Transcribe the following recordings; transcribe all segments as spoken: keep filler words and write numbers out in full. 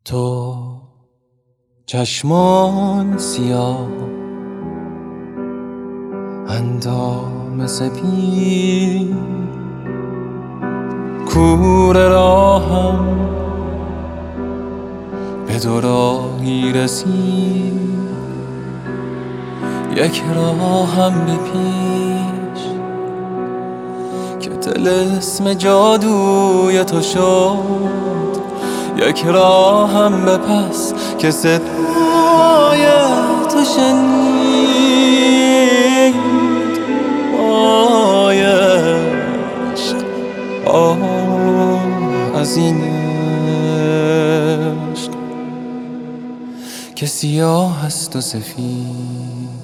تو چشمان سیاه، اندام سپید، کوره راهم به دو راهی رسید، یک راهم به پیش که طلسم جادوی تو شد، یک راهم به پس که صدای تو شنید. آی عشق، آه از این عشق که سیاه است و سفید.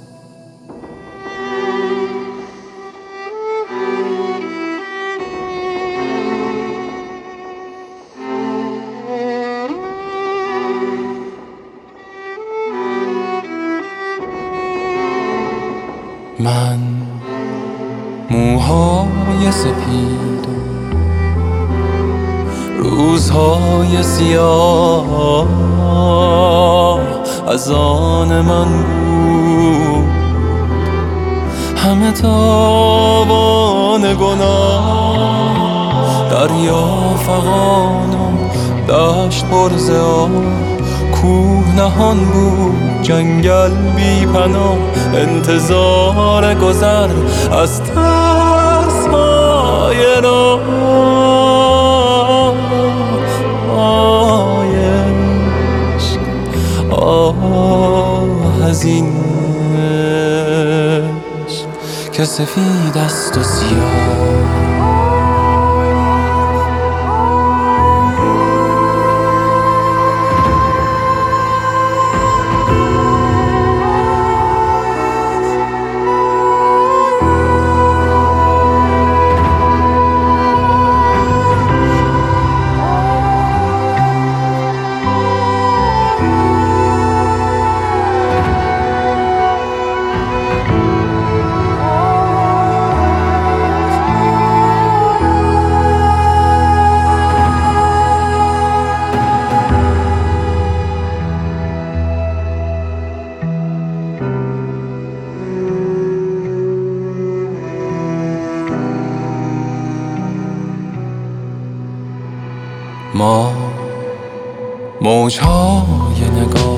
من موهای سپید و روزهای سیاه از آن من بود، همه تاوان گناه، دریا فغان و دشت پر ز آب، کوه نهان بود، جنگل بی پناه، انتظار گذر از ترس های راه. آی عشق، آه از این عشق که سفید است و سیاه. ما موجهای نگاه،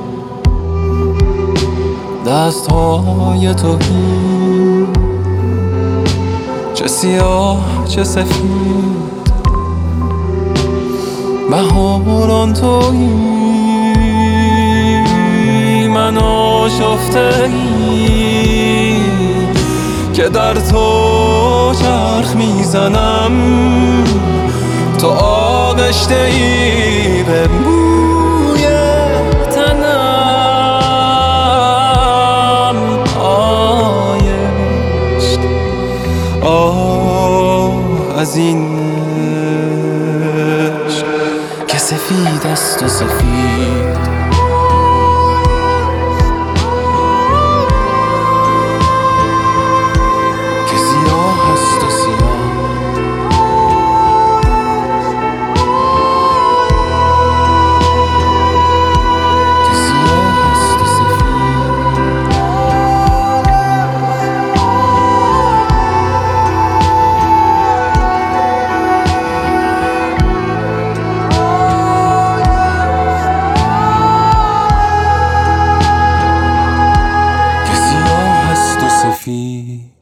دستهای تهی، چه سیاه چه سفید، بهاران تویی، من آشفته‌ای که در تو چرخ میزنم، تو آغشته ای به بوی تنم. آی عشق، آه از این عشق که سفید است و سفید. Feel